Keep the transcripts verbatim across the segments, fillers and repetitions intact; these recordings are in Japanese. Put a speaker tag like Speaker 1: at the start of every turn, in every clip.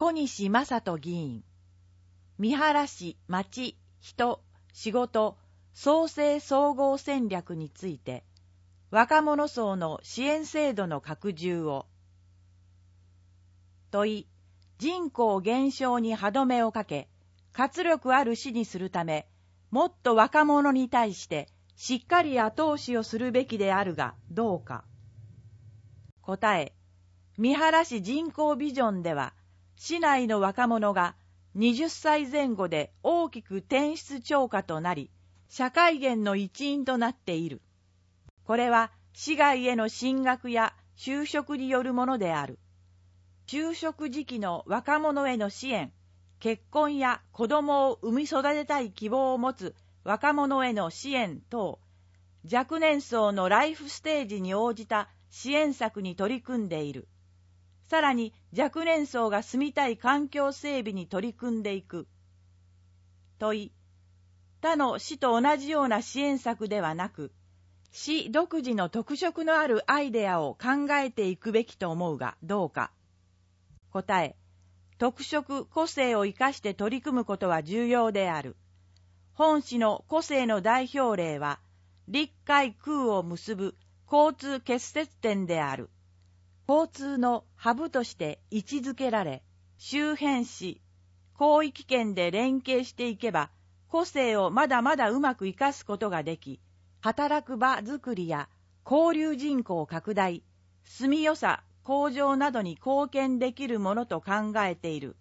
Speaker 1: 小西正人議員、三原市町、人、仕事、創生総合戦略について、若者層の支援制度の拡充を。問い、人口減少に歯止めをかけ、活力ある市にするため、もっと若者に対してしっかり後押しをするべきであるが、どうか。答え、三原市人口ビジョンでは、市内の若者がはたちぜん後で大きく転出超過となり、社会減の一因となっている。これは市外への進学や就職によるものである。就職時期の若者への支援、結婚や子供を産み育てたい希望を持つ若者への支援等、若年層のライフステージに応じた支援策に取り組んでいる。さらに若年層が住みたい環境整備に取り組んでいく。問い、他の市と同じような支援策ではなく、市独自の特色のあるアイデアを考えていくべきと思うが、どうか。答え、特色・個性を生かして取り組むことは重要である。本市の個性の代表例は、陸海空を結ぶ交通結節点である。交通のハブとして位置づけられ、周辺市、広域圏で連携していけば、個性をまだまだうまく生かすことができ、働く場づくりや交流人口拡大、住みよさ向上などに貢献できるものと考えている。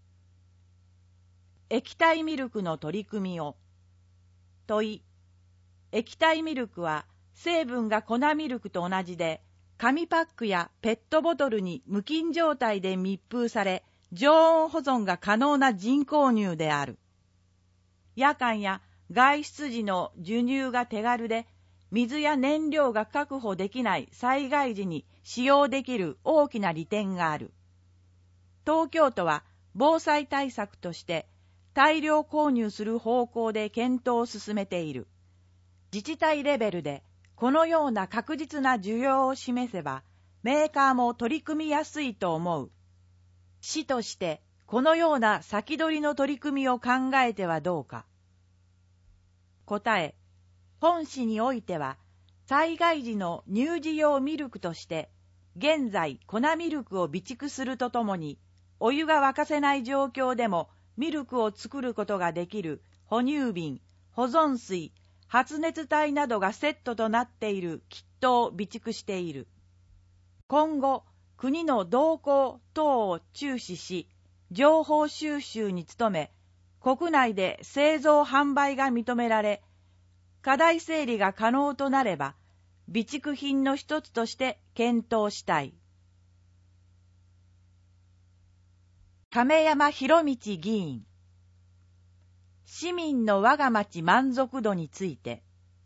Speaker 1: 液体ミルクの取り組みを。問い、液体ミルクは成分が粉ミルクと同じで、紙パックやペットボトルに無菌状態で密封され、常温保存が可能な人工乳である。夜間や外出時の授乳が手軽で、水や燃料が確保できない災害時に使用できる大きな利点がある。東京都は防災対策として大量購入する方向で検討を進めている。自治体レベルでこのような確実な需要を示せば、メーカーも取り組みやすいと思う。市としてこのような先取りの取り組みを考えてはどうか。答え、本市においては、災害時の乳児用ミルクとして、現在粉ミルクを備蓄するとともに、お湯が沸かせない状況でもミルクを作ることができる哺乳瓶、保存水、発熱体などがセットとなっているキットを備蓄している。今後、国の動向等を注視し、情報収集に努め、国内で製造販売が認められ、課題整理が可能となれば、備蓄品の一つとして検討したい。亀山博道議員、市民の我が町満足度について。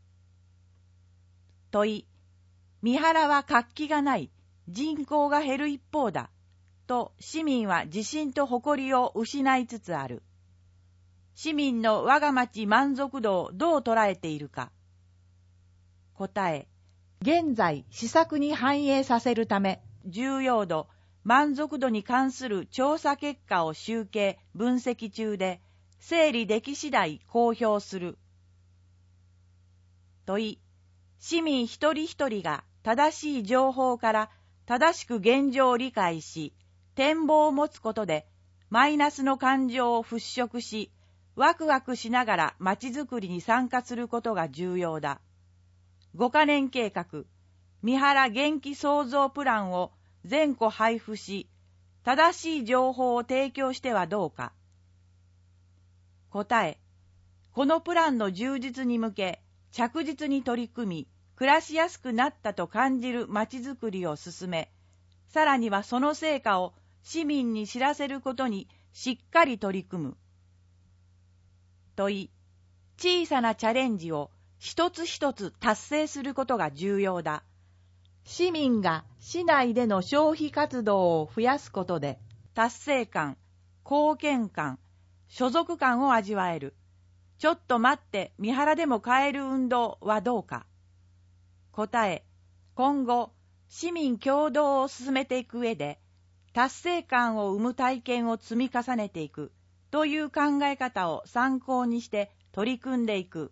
Speaker 1: 問い、三原は活気がない、人口が減る一方だ、と市民は自信と誇りを失いつつある。市民の我が町満足度をどう捉えているか。答え、現在施策に反映させるため、重要度、満足度に関する調査結果を集計、分析中で、整理でき次第公表する。問い、市民一人一人が正しい情報から正しく現状を理解し、展望を持つことで、マイナスの感情を払拭し、ワクワクしながらまちづくりに参加することが重要だ。ごかねん計画、三原元気創造プランを全戸配布し、正しい情報を提供してはどうか。答え、このプランの充実に向け、着実に取り組み、暮らしやすくなったと感じるまちづくりを進め、さらにはその成果を市民に知らせることにしっかり取り組む。問い、小さなチャレンジを一つ一つ達成することが重要だ。市民が市内での消費活動を増やすことで、達成感、貢献感、所属感を味わえる。ちょっと待って、三原でも買える運動はどうか。答え、今後、市民共同を進めていく上で、 達成感を生む体験を積み重ねていくという考え方を参考にして取り組んでいく。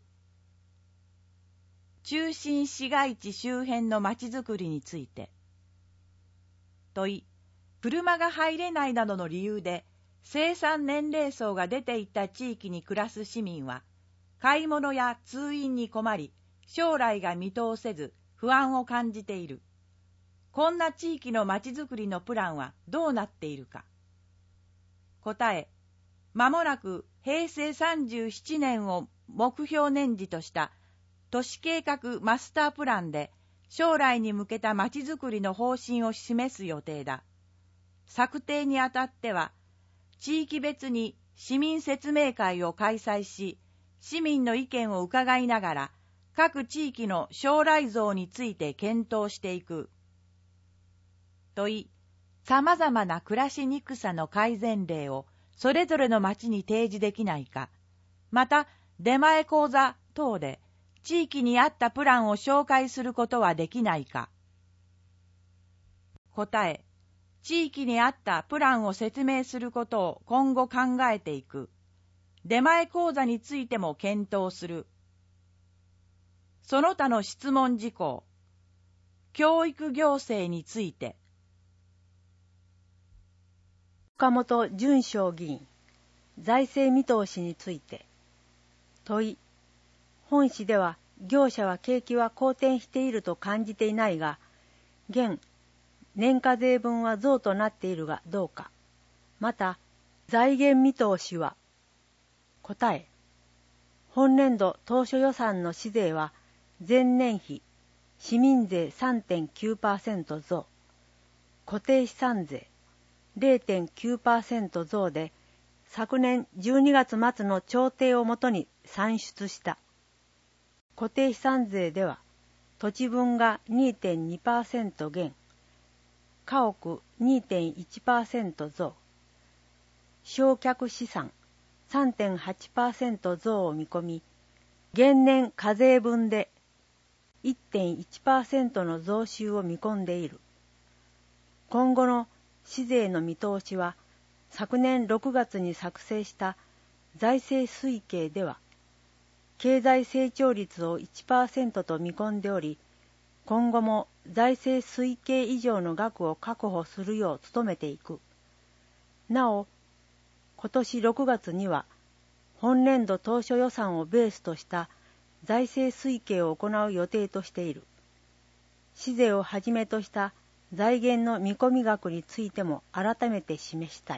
Speaker 1: 中心市街地周辺のまちづくりについて。問い、車が入れないなどの理由で生産年齢層が出ていった地域に暮らす市民は、買い物や通院に困り、将来が見通せず不安を感じている。こんな地域のまちづくりのプランはどうなっているか。答え、まもなくへいせいさんじゅうななねんを目標年次とした都市計画マスタープランで将来に向けたまちづくりの方針を示す予定だ。策定にあたっては、地域別に市民説明会を開催し、市民の意見を伺いながら、各地域の将来像について検討していく。問い、さまざまな暮らしにくさの改善例をそれぞれの町に提示できないか、また出前講座等で地域に合ったプランを紹介することはできないか。答え、地域に合ったプランを説明することを今後考えていく。出前講座についても検討する。その他の質問事項。教育行政について。
Speaker 2: 岡本淳章議員、財政見通しについて。問い、本市では業者は景気は好転していると感じていないが、現年課税分は増となっているがどうか。また、財源見通しは。答え、本年度当初予算の市税は前年比市民税 さんてんきゅうパーセント 増、固定資産税 れいてんきゅうパーセント 増で、昨年じゅうにがつ末の調停をもとに算出した。固定資産税では、土地分が にてんにパーセント 減、家屋 にてんいちパーセント 増、償却資産 さんてんはちパーセント 増を見込み、現年課税分で いってんいちパーセント の増収を見込んでいる。今後の市税の見通しは、昨年ろくがつに作成した財政推計では、経済成長率を いちパーセント と見込んでおり、今後も財政推計以上の額を確保するよう努めていく。なお、今年ろくがつには、本年度当初予算をベースとした財政推計を行う予定としている。市税をはじめとした財源の見込み額についても改めて示したい。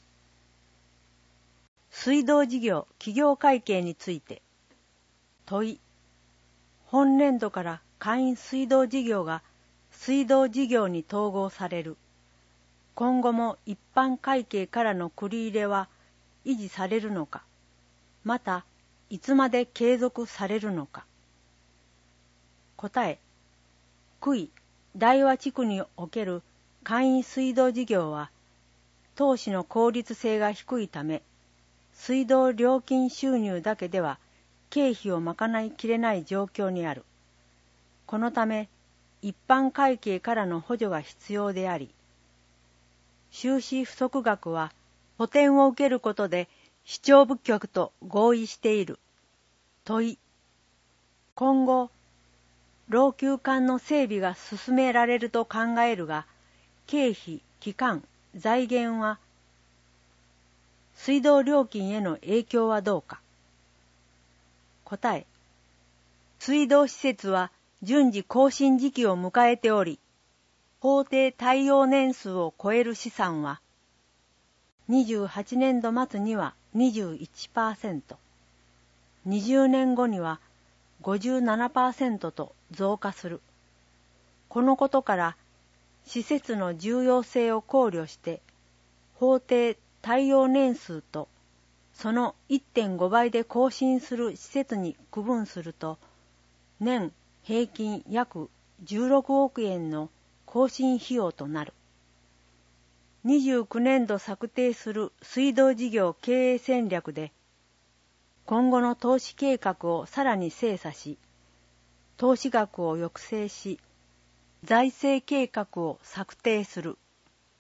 Speaker 2: 水道事業企業会計について。問い、本年度から簡易水道事業が水道事業に統合される。今後も一般会計からの繰り入れは維持されるのか、またいつまで継続されるのか。答え、区域大和地区における簡易水道事業は投資の効率性が低いため、水道料金収入だけでは経費を賄いきれない状況にある。このため、一般会計からの補助が必要であり、収支不足額は補填を受けることで市長部局と合意している。問い、今後、老朽管の整備が進められると考えるが、経費、期間、財源は、水道料金への影響はどうか。答え、水道施設は順次更新時期を迎えており、法定耐用年数を超える試算は、にじゅうはちねんど末には にじゅういちパーセント、にじゅうねんごには ごじゅうななパーセント と増加する。このことから、施設の重要性を考慮して、法定耐用年数とその いってんご 倍で更新する施設に区分すると、年平均約じゅうろくおくえんの更新費用となる。にじゅうきゅうねんど策定する水道事業経営戦略で、今後の投資計画をさらに精査し、投資額を抑制し、財政計画を策定する。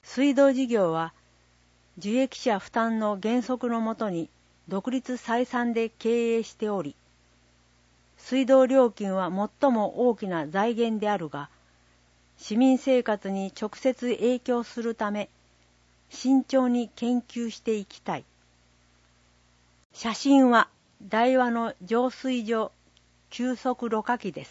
Speaker 2: 水道事業は受益者負担の原則のもとに独立採算で経営しており、水道料金は最も大きな財源であるが、市民生活に直接影響するため、慎重に研究していきたい。写真は台湾の浄水場急速ろ過機です。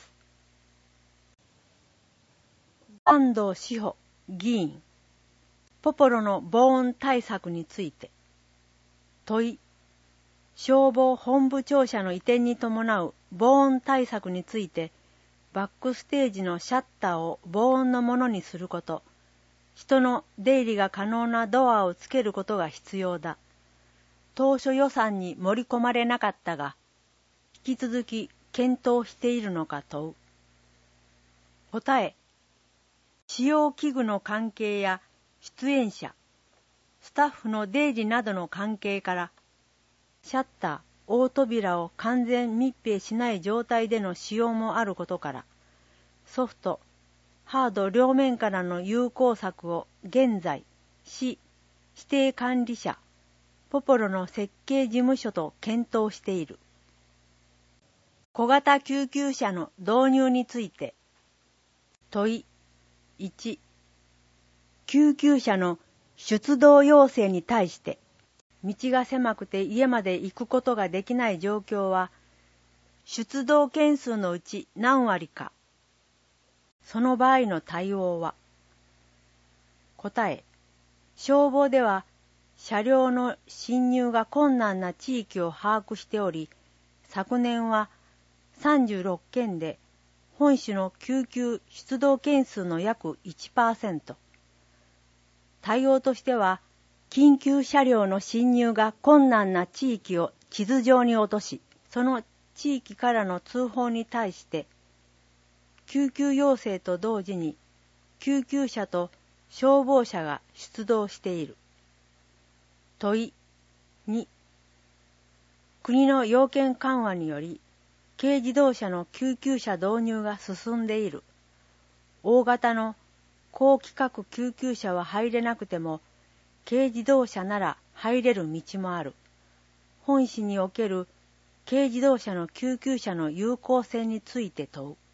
Speaker 2: 安藤志保議員、ポポロの防音対策について。問い、消防本部庁舎の移転に伴う防音対策について、バックステージのシャッターを防音のものにすること、人の出入りが可能なドアをつけることが必要だ。当初予算に盛り込まれなかったが、引き続き検討しているのか問う。答え、使用器具の関係や出演者、スタッフの出入りなどの関係から、シャッター、大扉を完全密閉しない状態での使用もあることから、ソフト、ハード両面からの有効策を現在、市、指定管理者、ポポロの設計事務所と検討している。小型救急車の導入について。問い、いち、救急車の出動要請に対して、道が狭くて家まで行くことができない状況は、出動件数のうち何割か。その場合の対応は。答え、消防では車両の進入が困難な地域を把握しており、昨年はさんじゅうろっけんで本市の救急出動件数の約 いちパーセント。対応としては、緊急車両の進入が困難な地域を地図上に落とし、その地域からの通報に対して、救急要請と同時に救急車と消防車が出動している。問い、に、国の要件緩和により、軽自動車の救急車導入が進んでいる。大型の高規格救急車は入れなくても、軽自動車なら入れる道もある。本市における軽自動車の救急車の有効性について問う。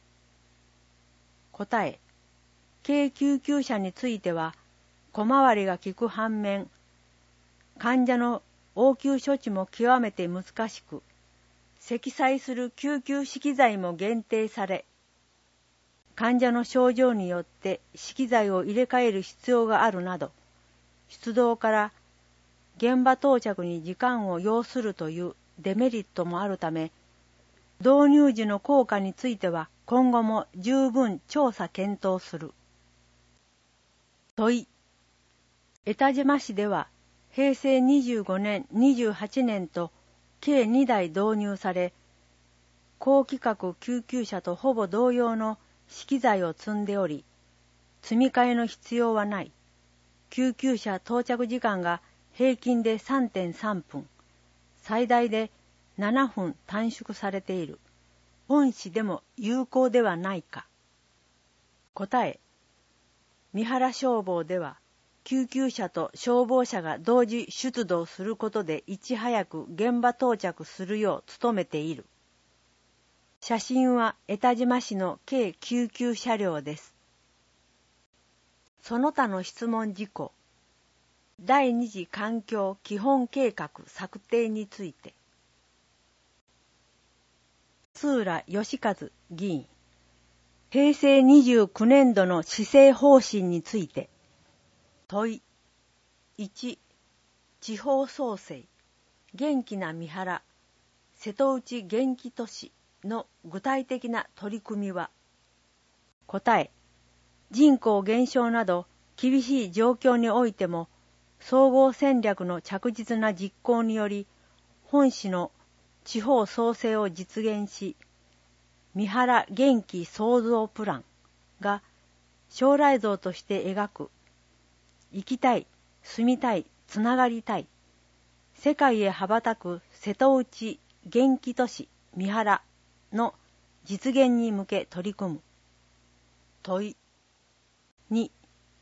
Speaker 2: 答え、軽救急車については、小回りが利く反面、患者の応急処置も極めて難しく、積載する救急資機材も限定され、患者の症状によって資機材を入れ替える必要があるなど、出動から現場到着に時間を要するというデメリットもあるため、導入時の効果については今後も十分調査検討する。問い、江田島市では平成にじゅうごねん、にじゅうはちねんと計にだい導入され、高規格救急車とほぼ同様の資機材を積んでおり、積み替えの必要はない。救急車到着時間が平均で さんてんさんぷん、最大でななふん短縮されている。本市でも有効ではないか。答え、三原消防では、救急車と消防車が同時出動することでいち早く現場到着するよう努めている。写真は江田島市の軽救急車両です。その他の質問事項。第二次環境基本計画策定について。津浦義和議員、平成にじゅうきゅうねんどの施政方針について。問い、いち、地方創生、元気な三原、瀬戸内元気都市の具体的な取り組みは。答え、人口減少など厳しい状況においても、総合戦略の着実な実行により、本市の地方創生を実現し、三原元気創造プランが将来像として描く、生きたい、住みたい、つながりたい、世界へ羽ばたく瀬戸内元気都市三原の実現に向け取り組む。問い、に、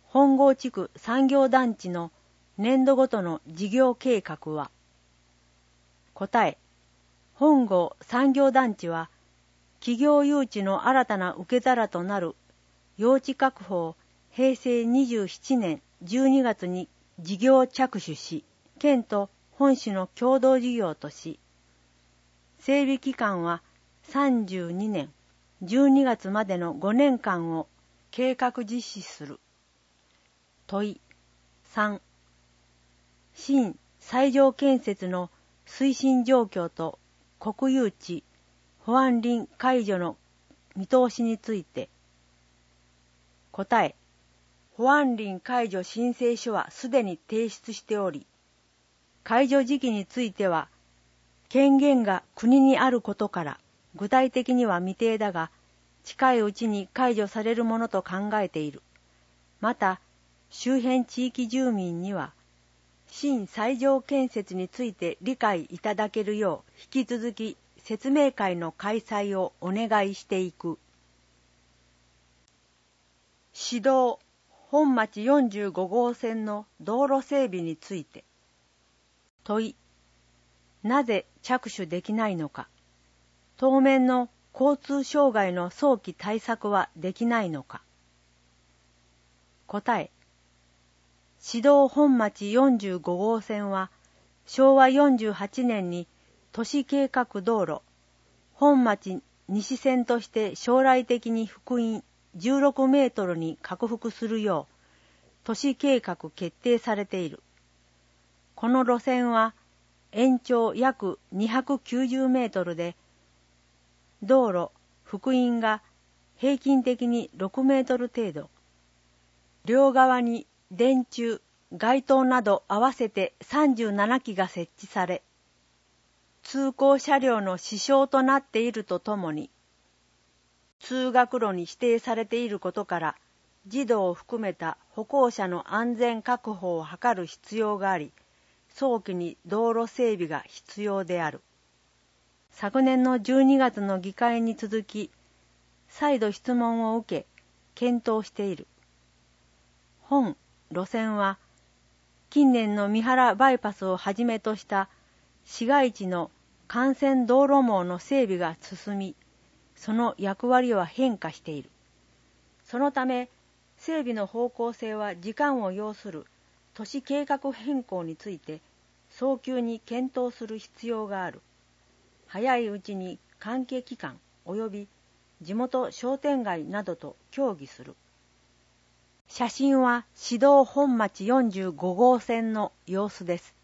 Speaker 2: 本郷地区産業団地の年度ごとの事業計画は？答え、本郷産業団地は企業誘致の新たな受け皿となる用地確保をへいせいにじゅうななねんじゅうにがつに事業着手し、県と本市の共同事業とし、整備期間はさんじゅうにねんじゅうにがつまでのごねんかんを計画実施する。問いさん、新西条建設の推進状況と国有地保安林解除の見通しについて。答え、保安林解除申請書はすでに提出しており、解除時期については権限が国にあることから具体的には未定だが、近いうちに解除されるものと考えている。また、周辺地域住民には、新西条建設について理解いただけるよう引き続き説明会の開催をお願いしていく。市道本町よんじゅうごごうせんの道路整備について。問い、なぜ着手できないのか。当面の交通障害の早期対策はできないのか。答え、市道本町よんじゅうごごうせんはしょうわよんじゅうはちねんに都市計画道路本町西線として将来的に幅員じゅうろくメートルに拡幅するよう都市計画決定されている。この路線は延長約にひゃくきゅうじゅうメートルで、道路幅員が平均的にろくメートル程度。両側に電柱、街灯など合わせてさんじゅうななきが設置され、通行車両の支障となっているとともに、通学路に指定されていることから、児童を含めた歩行者の安全確保を図る必要があり、早期に道路整備が必要である。昨年のじゅうにがつの議会に続き、再度質問を受け、検討している。本路線は、近年の三原バイパスをはじめとした市街地の幹線道路網の整備が進み、その役割は変化している。そのため、整備の方向性は時間を要する都市計画変更について早急に検討する必要がある。早いうちに関係機関及び地元商店街などと協議する。写真は市道本町よんじゅうごごうせんの様子です。